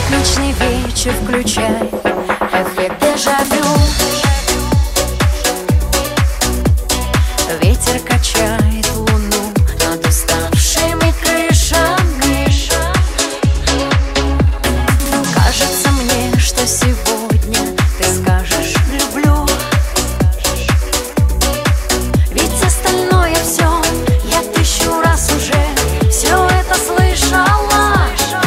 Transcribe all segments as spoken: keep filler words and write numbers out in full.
Отличный вечер, включай эффект дежавю. Ветер качает луну над уставшими крышами. Кажется мне, что сегодня ты скажешь «люблю». Ведь остальное все я тысячу раз уже все это слышала.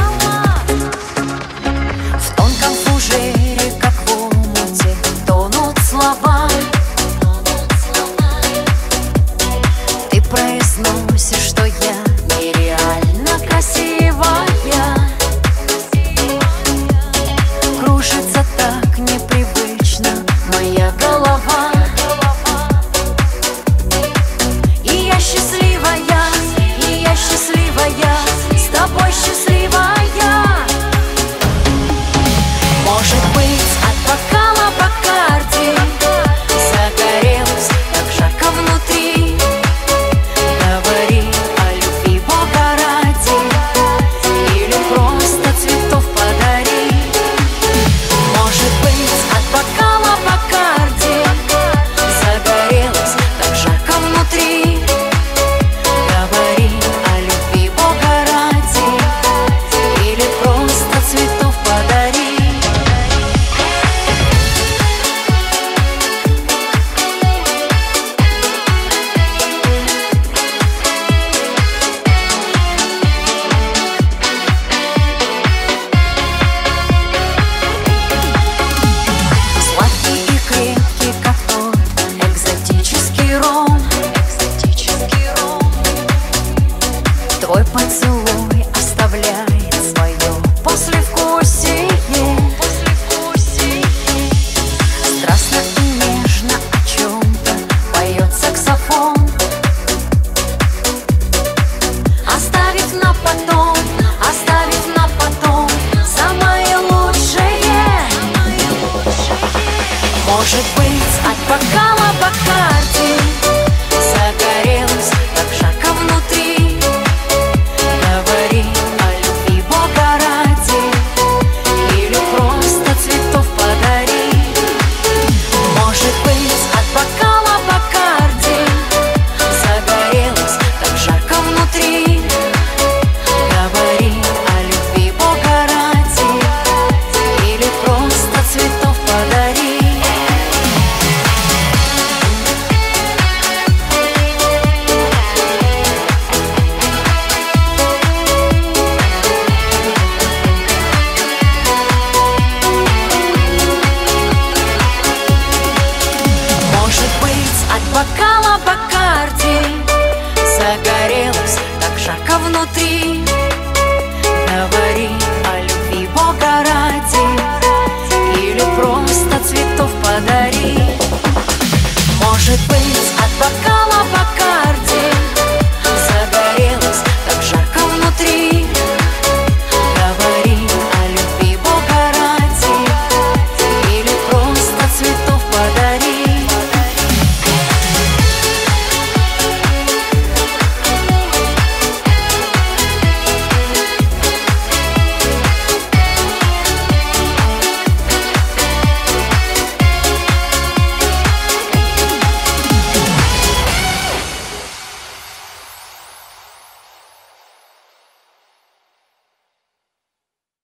В тонком фужере, как в омуте, тонут слова. Ты произносишь, что я нереально красивая. Кружится так непривычно моя голова. И я счастливая, и я счастливая, с тобой счастливая. Может быть, от бокала Бакарди загорелась так жарко внутри. Говори о любви Бога ради, или просто цветов подари. Может быть, от бокала Бакарди загорелась так жарко внутри. Говори о любви Бога ради, или просто цветов подари. Сладкий и крепкий, как тот экзотический ром. Экзотический ром. Твой поцелуй оставляет свое послевкусие.